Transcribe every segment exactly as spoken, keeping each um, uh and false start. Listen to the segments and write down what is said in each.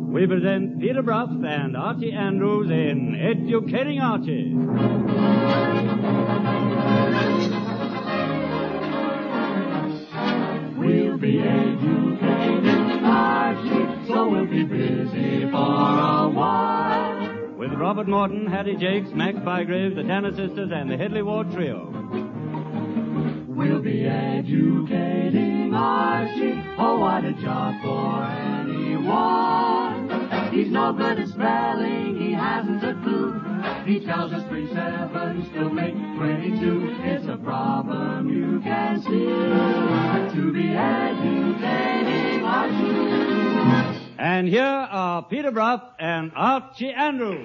we present Peter Brough and Archie Andrews in Educating Archie. We'll be educating Archie, so we'll be busy for a while. With Robert Morton, Hattie Jakes, Max Bygrave, the Tanner Sisters, and the Headley Ward Trio. We'll be educating Archie, oh, what a job for anyone. He's no good at spelling, he hasn't a clue. He tells us three sevens to make twenty-two. It's a problem you can see, to be educating Archie. And here are Peter Brough and Archie Andrews.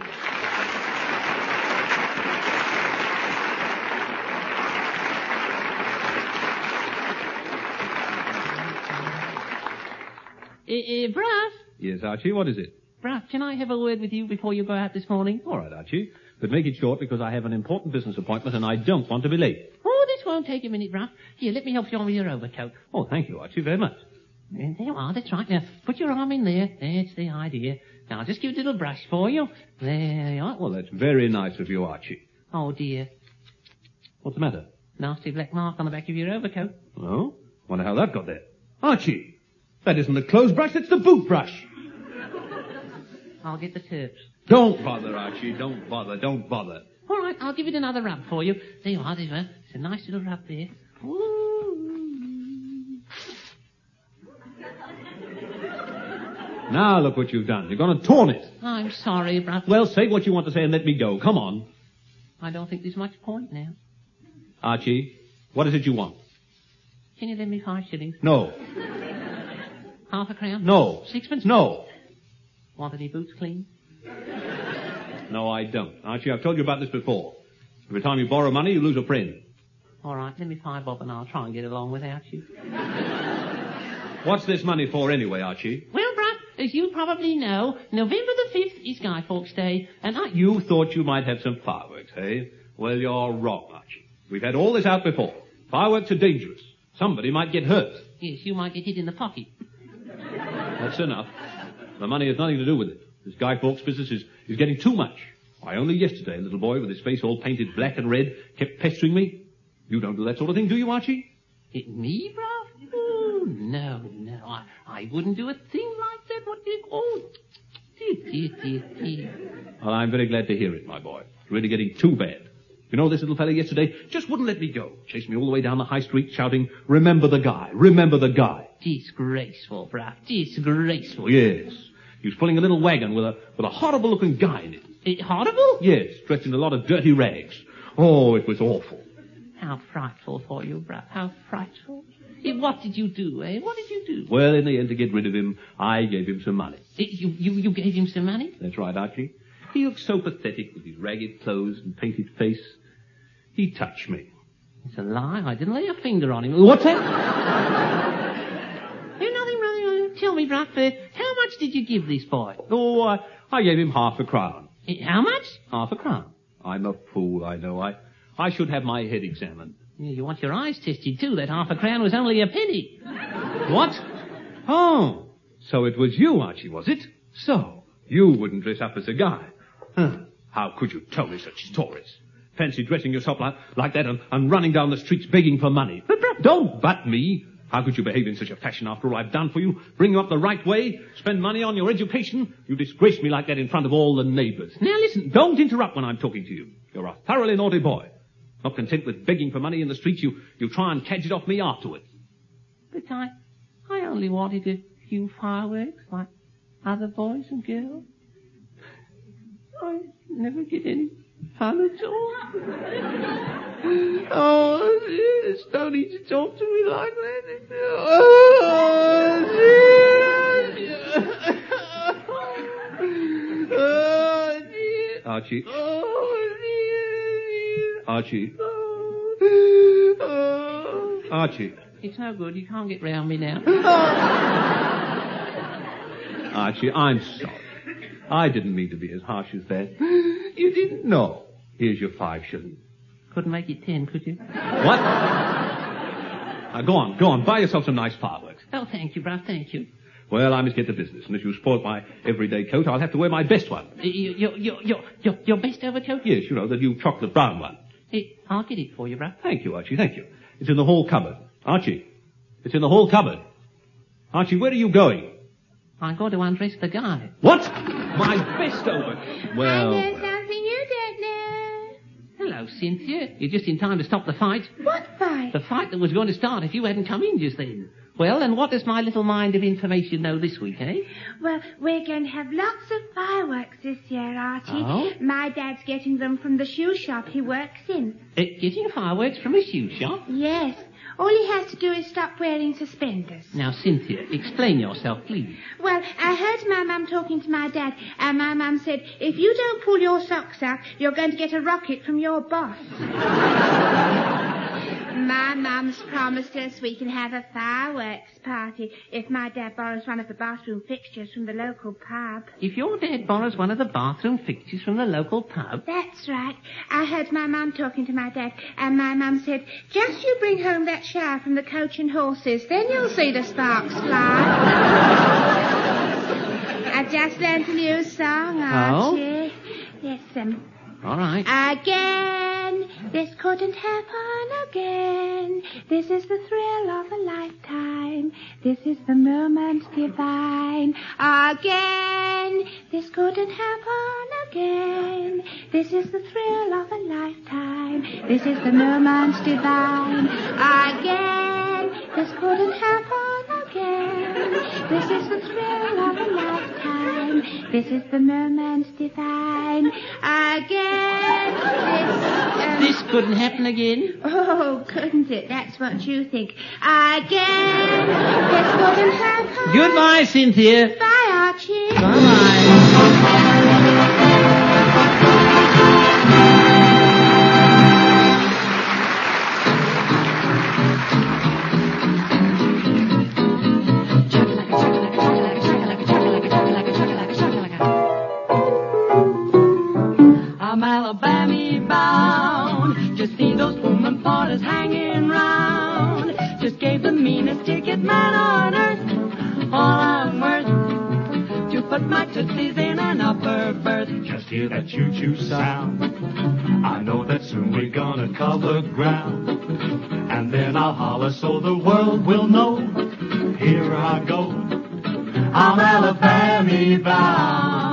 Uh, uh, Brough? Yes, Archie, what is it? Brough, can I have a word with you before you go out this morning? All right, Archie. But make it short because I have an important business appointment and I don't want to be late. Oh, this won't take a minute, Brough. Here, let me help you on with your overcoat. Oh, thank you, Archie, very much. There you are, that's right. Now, put your arm in there. That's the idea. Now, I'll just give it a little brush for you. There you are. Well, that's very nice of you, Archie. Oh, dear. What's the matter? Nasty black mark on the back of your overcoat. Oh? Wonder how that got there. Archie! That isn't the clothes brush, it's the boot brush. I'll get the tips. Don't bother, Archie. Don't bother. Don't bother. All right, I'll give it another rub for you. There you are, there you are. It's a nice little rub there. Ooh. Now look what you've done. You're going to torn it. I'm sorry, Brough. Well, say what you want to say and let me go. Come on. I don't think there's much point now. Archie, what is it you want? Can you lend me five shillings? No. Half a crown? No. Sixpence? No. Want any boots clean? No, I don't. Archie, I've told you about this before. Every time you borrow money, you lose a friend. All right, let me five bob and I'll try and get along without you. What's this money for anyway, Archie? Well, Brough, as you probably know, November the fifth is Guy Fawkes Day, and I... You thought you might have some fireworks, eh? Well, you're wrong, Archie. We've had all this out before. Fireworks are dangerous. Somebody might get hurt. Yes, you might get hit in the pocket. That's enough. The money has nothing to do with it. This Guy Fawkes business is, is getting too much. Why, only yesterday a little boy with his face all painted black and red kept pestering me. You don't do that sort of thing, do you, Archie? It me, Brough? Oh, no, no. I, I wouldn't do a thing like that. What do you... Oh, dear, dear, dear, dear. Well, I'm very glad to hear it, my boy. It's really getting too bad. You know, this little fella yesterday just wouldn't let me go. Chased me all the way down the high street shouting, remember the guy, remember the guy. Disgraceful, Brough, disgraceful. Yes. He was pulling a little wagon with a with a horrible-looking guy in it. It horrible? Yes, dressed in a lot of dirty rags. Oh, it was awful. How frightful for you, Brough, how frightful. Eh, what did you do, eh? What did you do? Well, in the end, to get rid of him, I gave him some money. Eh, you, you, you gave him some money? That's right, Archie. He looked so pathetic with his ragged clothes and painted face. He touched me. It's a lie. I didn't lay a finger on him. What's that? Hey, nothing, nothing. Tell me, Brough, uh, how much did you give this boy? Oh, I, I gave him half a crown. Eh, how much? Half a crown. I'm a fool, I know. I, I should have my head examined. Yeah, you want your eyes tested, too. That half a crown was only a penny. What? Oh, so it was you, Archie, was it? So, you wouldn't dress up as a guy. Huh. How could you tell me such stories? Fancy dressing yourself like, like that and, and running down the streets begging for money. But, but, don't butt me. How could you behave in such a fashion after all I've done for you? Bring you up the right way? Spend money on your education? You disgrace me like that in front of all the neighbours. Now listen, don't interrupt when I'm talking to you. You're a thoroughly naughty boy. Not content with begging for money in the streets, you, you try and cadge it off me afterwards. But I, I only wanted a few fireworks like other boys and girls. I never get any fun at all. Oh, yes, don't need to talk to me like that. Oh, dear. Oh, dear. Archie. Oh, dear. Archie. Oh. Archie. It's no good. You can't get round me now. Archie, I'm sorry. I didn't mean to be as harsh as that. You didn't know. Here's your five shillings. Couldn't make it ten, could you? What? Now, go on, go on. Buy yourself some nice fireworks. Oh, thank you, Brough, thank you. Well, I must get to business, and if you spoil my everyday coat, I'll have to wear my best one. Your, your, your, your, your best overcoat? Yes, you know, the new chocolate brown one. Hey, I'll get it for you, bro. Thank you, Archie, thank you. It's in the hall cupboard. Archie, it's in the hall cupboard. Archie, where are you going? I'm going to undress the guy. What? My best overcoat. Well... I know something you don't know. Hello, Cynthia. You're just in time to stop the fight. What fight? The fight that was going to start if you hadn't come in just then. Well, and what does my little mind of information know this week, eh? Well, we're going to have lots of fireworks this year, Archie. Oh? My dad's getting them from the shoe shop he works in. Uh, getting fireworks from a shoe shop? Yes. All he has to do is stop wearing suspenders. Now, Cynthia, explain yourself, please. Well, I heard my mum talking to my dad, and my mum said, if you don't pull your socks out, you're going to get a rocket from your boss. My mum's promised us we can have a fireworks party if my dad borrows one of the bathroom fixtures from the local pub. If your dad borrows one of the bathroom fixtures from the local pub? That's right. I heard my mum talking to my dad, and my mum said, just you bring home that shower from the Coach and Horses, then you'll see the sparks fly. I just learned a new song, Archie. Oh? Yes, um... All right. Again, this couldn't happen again. This is the thrill of a lifetime. This is the moment divine. Again, this couldn't happen again. This is the thrill of a lifetime. This is the moment divine. Again, this couldn't happen again. This is the thrill of a lifetime. This is the moment divine. Again. This, um... this couldn't happen again? Oh, couldn't it? That's what you think. Again, this couldn't happen. Goodbye, Cynthia. Bye, Archie. I'm Alabama bound. Just see those woman porters hanging round. Just gave the meanest ticket man on earth all I'm worth to put my tootsies in an upper berth. Just hear that choo-choo sound. I know that soon we're gonna cover ground. And then I'll holler so the world will know. Here I go. I'm Alabama bound.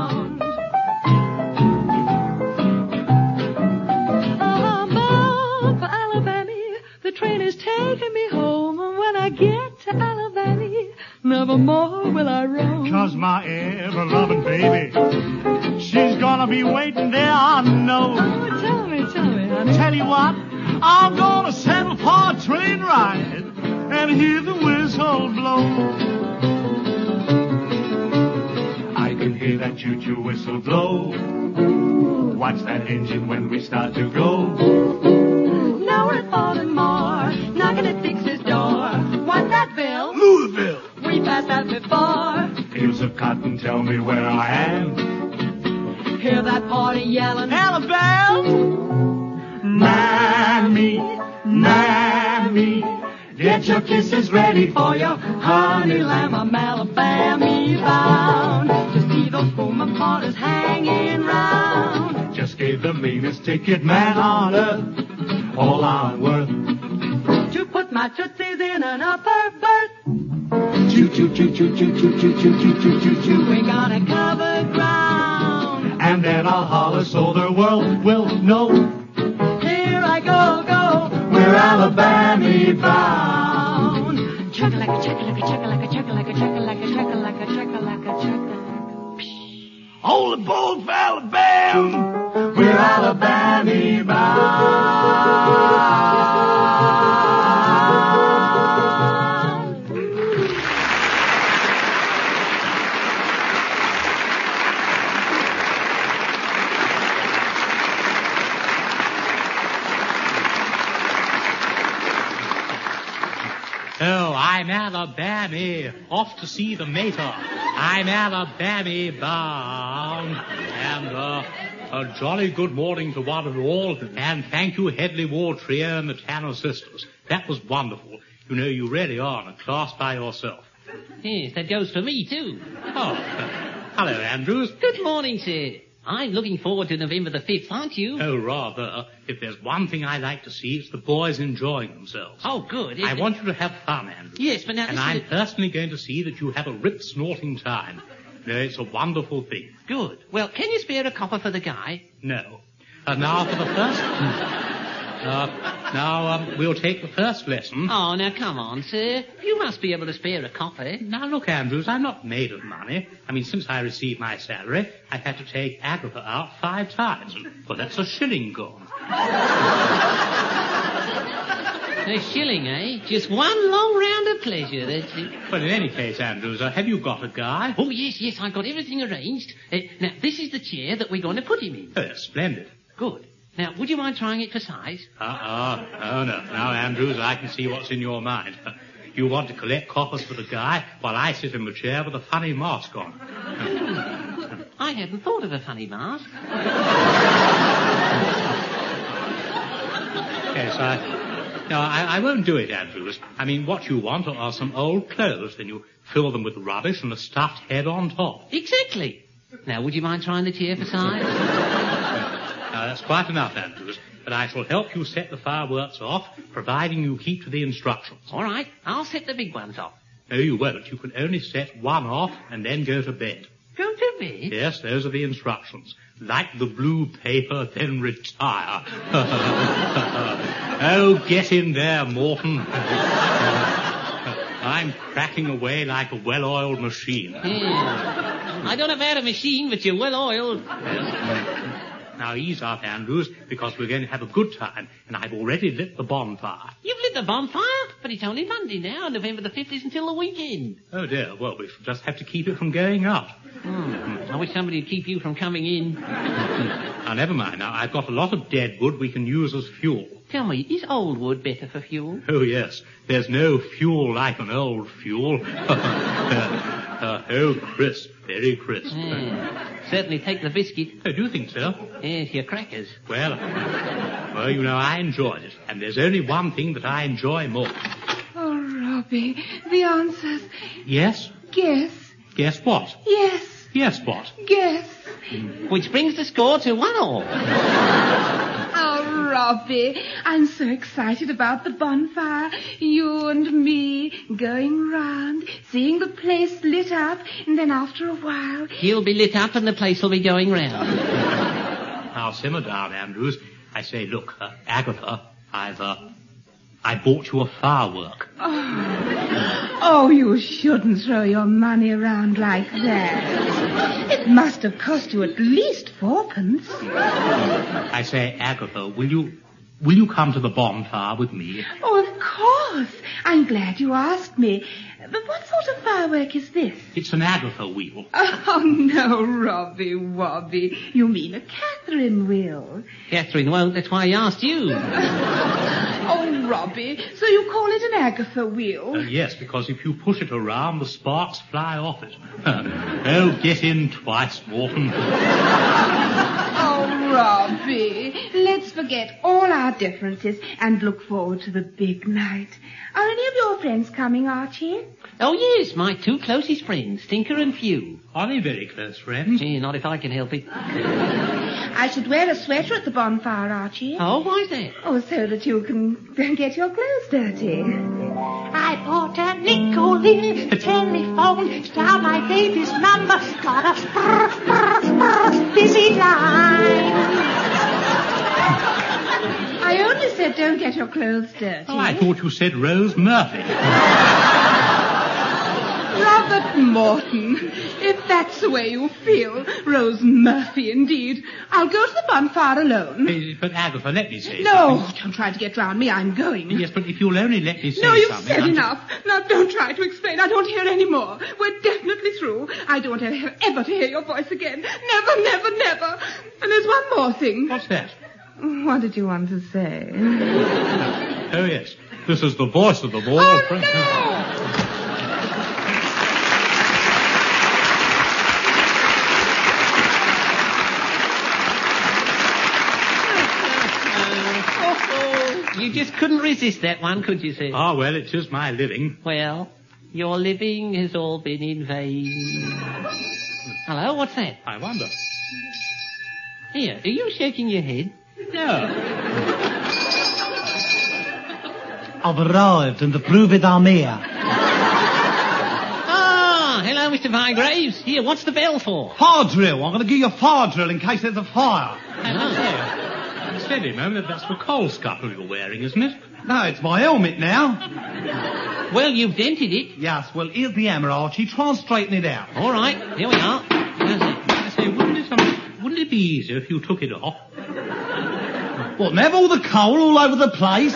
Taking me home, and when I get to Alabama, never more will I roam. Cause my ever-loving baby, she's gonna be waiting there, I know. Oh, tell me, tell me, honey. Tell you what, I'm gonna settle for a train ride and hear the whistle blow. I can hear that choo-choo whistle blow. Watch that engine when we start to go. Now we're at Baltimore, knocking at Dixie's door. What's that, Bill? Louisville. We passed that before. Fields of cotton tell me where I am. Hear that party yelling, Alabama! Mammy, Mammy, get your kisses ready for your honey lamb. I'm Alabama bound. Just see those woman porters hanging round. Just gave the meanest ticket man on earth all I'm worth to put my tootsies in an upper berth. Choo choo choo choo choo choo choo choo choo choo choo choo. We're gonna cover ground, and then I'll holler so the world will know. Here I go, go. We're Alabama bound. Chugga like a chugga like a chugga like a chugga like a chugga like a chugga like a chugga like a chugga. Hold the boat for Alabama. We're Alabama bound. Oh, I'm Alabama, off to see the mater. I'm Alabama bound. And, uh, a jolly good morning to one and all. And thank you, Headley Ward Trio and the Tanner Sisters. That was wonderful. You know, you really are in a class by yourself. Yes, that goes for me, too. Oh, hello, Andrews. Good morning, sir. I'm looking forward to November the fifth, aren't you? Oh, rather. If there's one thing I like to see, it's the boys enjoying themselves. Oh, good. I want you to have fun, Andrews. Yes, but now... And I'm personally going to see that you have a rip-snorting time. No, it's a wonderful thing. Good. Well, can you spare a copper for the guy? No. Uh, now for the first... uh, now, um, we'll take the first lesson. Oh, now, come on, sir. You must be able to spare a copper. Now, look, Andrews, I'm not made of money. I mean, since I received my salary, I've had to take Agatha out five times. Well, that's a shilling gone. A shilling, eh? Just one long round of pleasure, that's it. But in any case, Andrews, uh, have you got a guy? Oh, yes, yes, I've got everything arranged. Uh, now, this is the chair that we're going to put him in. Oh, that's splendid. Good. Now, would you mind trying it for size? Uh-uh. Oh, no. Now, Andrews, I can see what's in your mind. You want to collect coppers for the guy while I sit in the chair with a funny mask on. I hadn't thought of a funny mask. Yes, I... No, I, I won't do it, Andrews. I mean, what you want are some old clothes. Then you fill them with rubbish and a stuffed head on top. Exactly. Now, would you mind trying the chair for size? Now, that's quite enough, Andrews. But I shall help you set the fireworks off, providing you keep to the instructions. All right. I'll set the big ones off. No, you won't. You can only set one off and then go to bed. Go to bed? Yes, those are the instructions. Like the blue paper, then retire. Oh, get in there, Morton. I'm cracking away like a well-oiled machine. Yeah. I don't have had a machine, but you're well-oiled. Now ease up, Andrews, because we're going to have a good time, and I've already lit the bonfire. You've lit the bonfire? But it's only Monday now. November the fifth is until the weekend. Oh, dear. Well, we shall just have to keep it from going out. Hmm. I wish somebody would keep you from coming in. Now, never mind. Now, I've got a lot of dead wood we can use as fuel. Tell me, is old wood better for fuel? Oh, yes. There's no fuel like an old fuel. uh, uh, oh, crisp. Very crisp. Yeah. Certainly take the biscuit. Oh, do you think so? Yes, your crackers. Well, well, you know, I enjoyed it. And there's only one thing that I enjoy more. Oh, Robbie, the answers. Yes? Guess. Guess what? Yes. Yes, what? Guess. Which brings the score to one all. Oh, Robbie, I'm so excited about the bonfire. You and me going round, seeing the place lit up, and then after a while... He'll be lit up and the place will be going round. Now, simmer down, Andrews. I say, look, uh, Agatha, I've, uh, I bought you a firework. Oh. oh, you shouldn't throw your money around like that. It must have cost you at least fourpence. I say, Agatha, will you, will you come to the bonfire with me? Oh, of course. I'm glad you asked me. But what sort of firework is this? It's an Agatha wheel. Oh, no, Robbie Wobbie. You mean a Catherine wheel. Catherine won't. That's why I asked you. Oh, Robbie, so you call it an Agatha wheel? Uh, yes, because if you push it around, the sparks fly off it. Oh, get in twice, Morton. Oh, Robbie, let's forget all our differences and look forward to the big night. Are any of your friends coming, Archie? Oh, yes, my two closest friends, Tinker and Few. Are they very close friends? Gee, not if I can help it. I should wear a sweater at the bonfire, Archie. Oh, why's that? Oh, so that you can get your clothes dirty. I bought a nickel in the telephone, dialed my baby's number, got a brr, brr, brr, busy line. I only said don't get your clothes dirty. Oh, I thought you said Rose Murphy. Robert Morton, if that's the way you feel, Rose Murphy indeed. I'll go to the bonfire alone. Uh, But, Agatha, let me say No, something. don't try to get round me. I'm going. Yes, but if you'll only let me say No, you've something... said I'm- enough. Now, don't try to explain. I don't hear any more. We're definitely through. I don't want ever, ever to hear your voice again. Never, never, never. And there's one more thing. What's that? What did you want to say? Oh, yes. This is the voice of the ball. Oh, Frank- no! You just couldn't resist that one, could you, sir? Ah, well, it is my living. Well, Your living has all been in vain. Hello, what's that? I wonder. Here, are you shaking your head? No. I've arrived, and to prove it, I'm here. Ah, hello, Mister Firegraves. Here, what's the bell for? Fire drill. I'm going to give you a fire drill in case there's a fire. Oh. Steady a moment. That's the coal scuttle you're wearing, isn't it? No, it's my helmet now. Well, you've dented it. Yes, well, here's the hammer, Archie. Try and straighten it out. All right, here we are. How's it? I say, wouldn't it, um, wouldn't it be easier if you took it off? What, and have all the coal all over the place?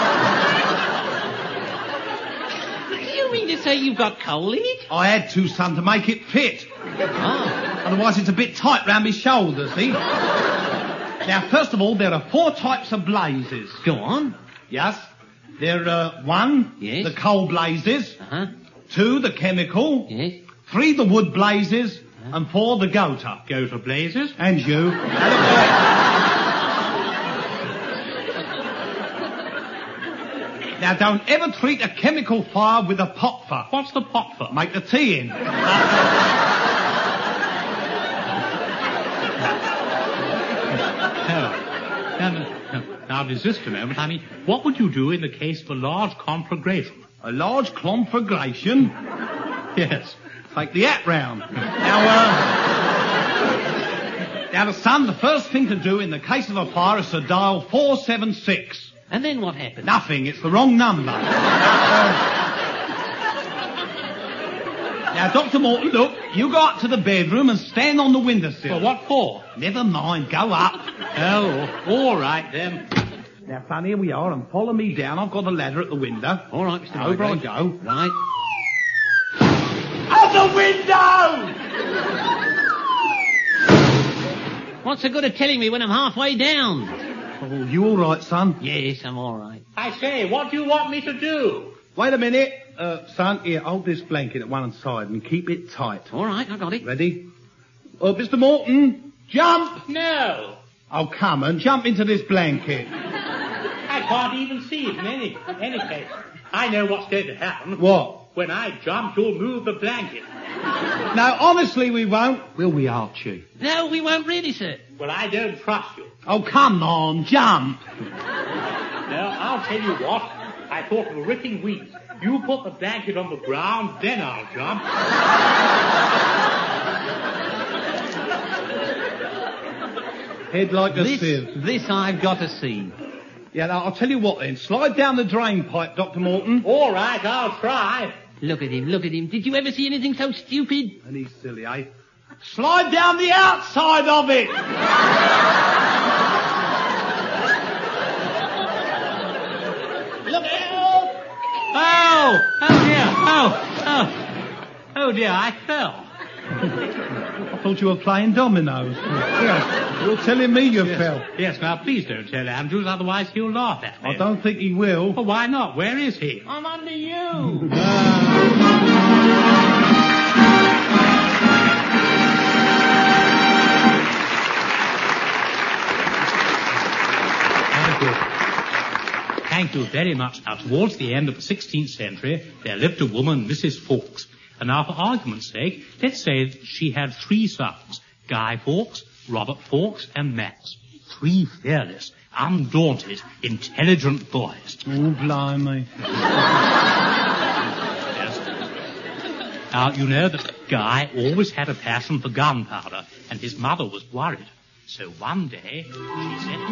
Do you mean to say you've got coal in it? I had to, son, to make it fit. Oh. Otherwise it's a bit tight round my shoulders, see? Now, first of all, there are four types of blazes. Go on. Yes. There are one, yes. the coal blazes. Uh-huh. Two, the chemical. Yes. Three, the wood blazes. Uh-huh. And four, the goater. Goater blazes? And you. Now, don't ever treat a chemical fire with a potfer. What's the potfer? Make the tea in. Now, now, now, resist a moment. I mean, what would you do in the case of a large conflagration? A large conflagration? Yes. Take the hat round. Now, uh... now, son, the first thing to do in the case of a fire is to dial four seven six. And then what happens? Nothing. It's the wrong number. uh... Now, Doctor Morton, look, you go up to the bedroom and stand on the windowsill. Well, what for? Never mind, go up. Oh, all right, then. Now, son, here we are, and follow me down. I've got a ladder at the window. All right, Mister Over I Firegraves. go. Right. Out the window! What's the good of telling me when I'm halfway down? Oh, you all right, son? Yes, I'm all right. I say, what do you want me to do? Wait a minute. Uh, son, here, hold this blanket at one side and keep it tight. All right, I got it. Ready? Oh, Mister Morton, jump! No. Oh, come and jump into this blanket. I can't even see it in any, in any case. I know what's going to happen. What? When I jump, you'll move the blanket. No, honestly, we won't. Will we, Archie? No, we won't really, sir. Well, I don't trust you. Oh, come on, jump. Now, I'll tell you what. I thought of a ripping wheeze. You put the blanket on the ground, then I'll jump. Head like a This, sieve. this I've got to see. Yeah, now, I'll tell you what then. Slide down the drain pipe, Doctor Morton. All right, I'll try. Look at him, look at him. Did you ever see anything so stupid? And he's silly, eh? Slide down the outside of it! Look out! Oh! Oh, dear. Oh, oh. Oh, dear, I fell. I thought you were playing dominoes. Yeah, you're telling me you Yes. fell. Yes, now, please don't tell Andrews, otherwise he'll laugh at me. I don't think he will. Well, why not? Where is he? I'm under you. Thank you. Thank you very much. Now, towards the end of the sixteenth century, there lived a woman, Missus Fawkes. And now, for argument's sake, let's say that she had three sons, Guy Fawkes, Robert Fawkes, and Max. Three fearless, undaunted, intelligent boys. Oh, blimey. Yes. Now, you know that Guy always had a passion for gunpowder, and his mother was worried. So one day, she said...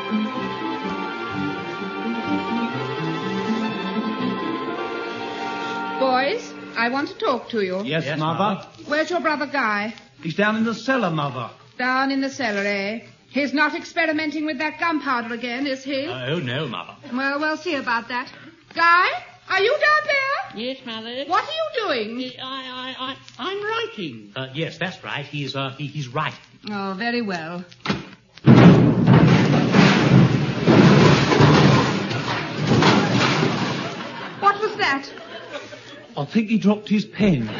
Boys, I want to talk to you. Yes, Yes, mother. Mother. Where's your brother Guy? He's down in the cellar, mother. Down in the cellar, eh? He's not experimenting with that gunpowder again, is he? Oh, no, Mother. Well, we'll see about that. Guy, are you down there? Yes, Mother. What are you doing? I, I, I, I'm writing. Uh, yes, that's right. He's, uh, he, he's right. Oh, very well. What was that? I think he dropped his pen.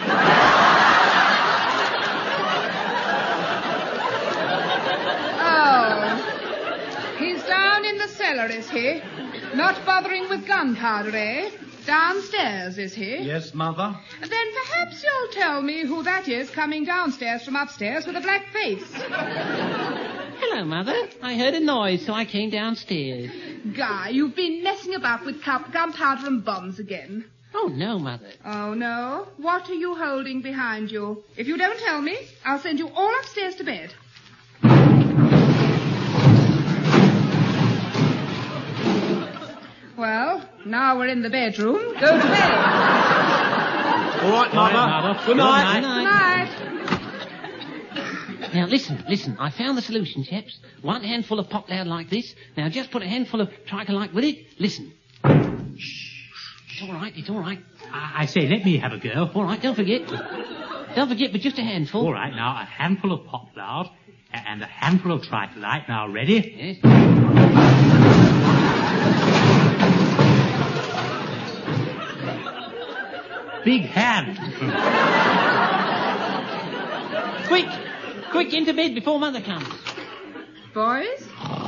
Oh. He's down in the cellar, is he? Not bothering with gunpowder, eh? Downstairs, is he? Yes, Mother. Then perhaps you'll tell me who that is coming downstairs from upstairs with a black face. Hello, Mother. I heard a noise, so I came downstairs. Guy, you've been messing about with cup, gunpowder and bombs again. Oh, no, Mother. Oh, no? What are you holding behind you? If you don't tell me, I'll send you all upstairs to bed. Well, now we're in the bedroom. Go to bed. All right, Mother. Good night. Good night. Now, listen, listen. I found the solution, chaps. One handful of pop loud like this. Now, just put a handful of tricolite with it. Listen. Shh. It's all right, it's all right. I, I say, let me have a go. All right, don't forget. Don't forget, but just a handful. All right, now, a handful of pop loud and a handful of tricolite. Now, ready? Yes. Big hand. Quick! Quick, into bed before Mother comes. Boys?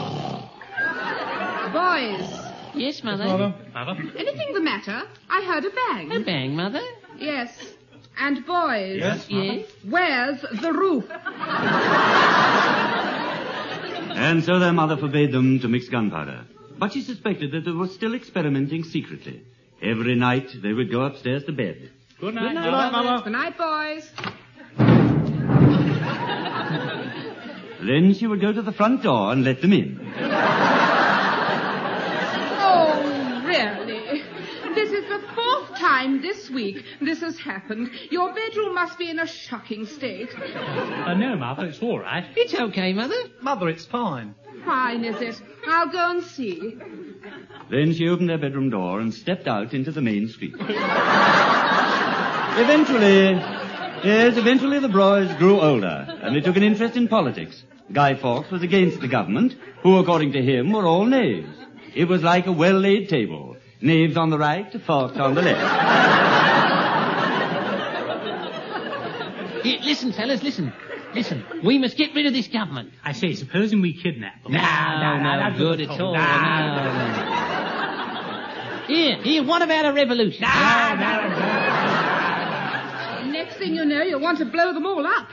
Boys? Yes, Mother. Mother. Mother? Anything the matter? I heard a bang. A bang, Mother? Yes. And boys? Yes, Yes. Where's the roof? And so their mother forbade them to mix gunpowder. But she suspected that they were still experimenting secretly. Every night they would go upstairs to bed. Good night, Good night, Mother. Mother. Good night, boys. Then she would go to the front door and let them in. Oh, really? This is the fourth time this week this has happened. Your bedroom must be in a shocking state. Uh, no, Mother, it's all right. It's okay, Mother. Mother, it's fine. Fine, is it? I'll go and see. Then she opened their bedroom door and stepped out into the main street. Eventually, yes, eventually the boys grew older, and they took an interest in politics. Guy Fawkes was against the government, who, according to him, were all knaves. It was like a well-laid table. Knaves on the right, Fawkes on the left. Here, listen, fellas, listen. Listen, we must get rid of this government. I say, supposing we kidnap them. No, no, no, that's good what at I'm all. told. No, no. Here, here, what about a revolution? Next thing you know, you'll want to blow them all up.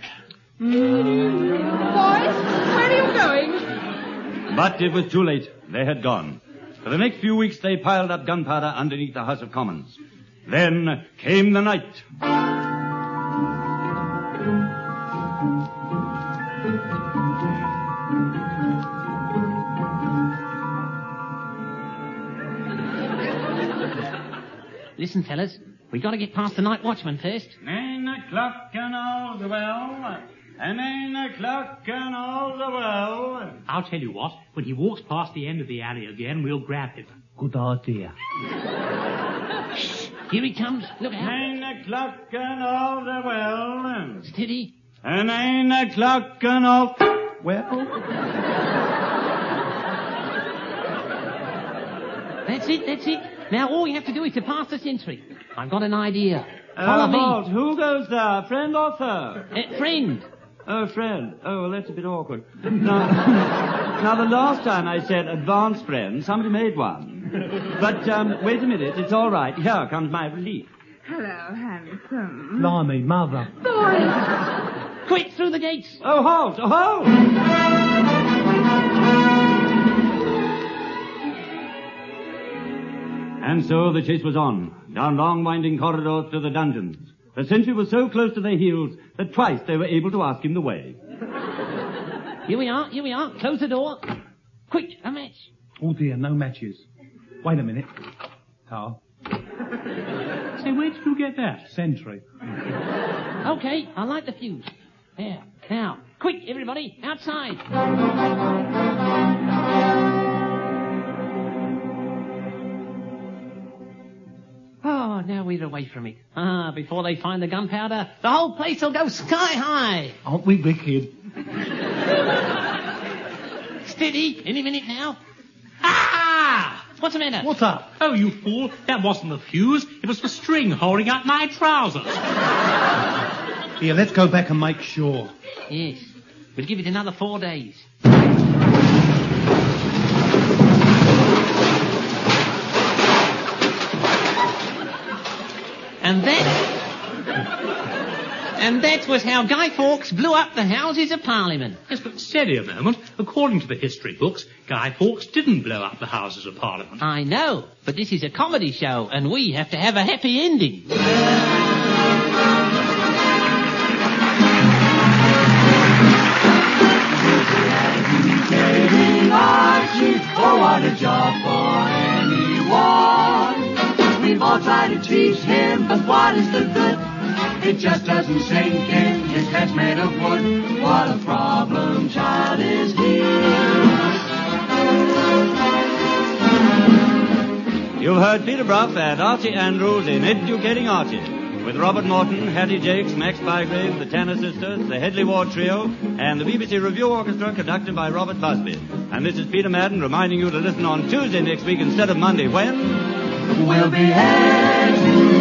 Boys, where are you going? But it was too late. They had gone. For the next few weeks, they piled up gunpowder underneath the House of Commons. Then came the night. Listen, fellas, we got to get past the night watchman first. Nine o'clock and all's well. And nine o'clock and all's well. I'll tell you what, when he walks past the end of the alley again, we'll grab him. Good idea. Shh, here he comes. Look out. Nine o'clock and all's well. Steady. And nine o'clock and all... Well, That's it, that's it. Now all we have to do is to pass the sentry. I've got an idea. Follow Uh, me. halt. Who goes there? Friend or foe? Uh, friend. Oh, friend. Oh, well, that's a bit awkward. Now, now, the last time I said advance friend, somebody made one. But, um, wait a minute. It's all right. Here comes my relief. Hello, handsome. blimey, Mother. Boys. Quick, through the gates. Oh, halt. Oh, halt. And so the chase was on, down long winding corridors to the dungeons. The sentry was so close to their heels that twice they were able to ask him the way. Here we are, here we are. Close the door. Quick, a match. Oh dear, no matches. Wait a minute. Carl. Say, where did you get that? Sentry. Okay, I'll light the fuse. There. Now, quick, everybody, outside. Oh, now we're away from it. Ah, before they find the gunpowder, the whole place will go sky high. Aren't we wicked? Steady, any minute now. Ah! What's the matter? What's up? Oh, you fool. That wasn't the fuse. It was the string holding up my trousers. Here, let's go back and make sure. Yes, we'll give it another four days. And that... And that was how Guy Fawkes blew up the Houses of Parliament. Yes, but steady a moment. According to the history books, Guy Fawkes didn't blow up the Houses of Parliament. I know, but this is a comedy show, and we have to have a happy ending. Archie, oh, what a job for anyone. We've all tried to teach him, but what is the good? It just doesn't sink in, his head's made of wood. What a problem child is he. You've heard Peter Brough and Archie Andrews in Educating Archie, with Robert Morton, Hattie Jakes, Max Bygrave, the Tanner Sisters, the Headley Ward Trio, and the B B C Review Orchestra conducted by Robert Busby. And this is Peter Madden reminding you to listen on Tuesday next week instead of Monday when... We'll be educating.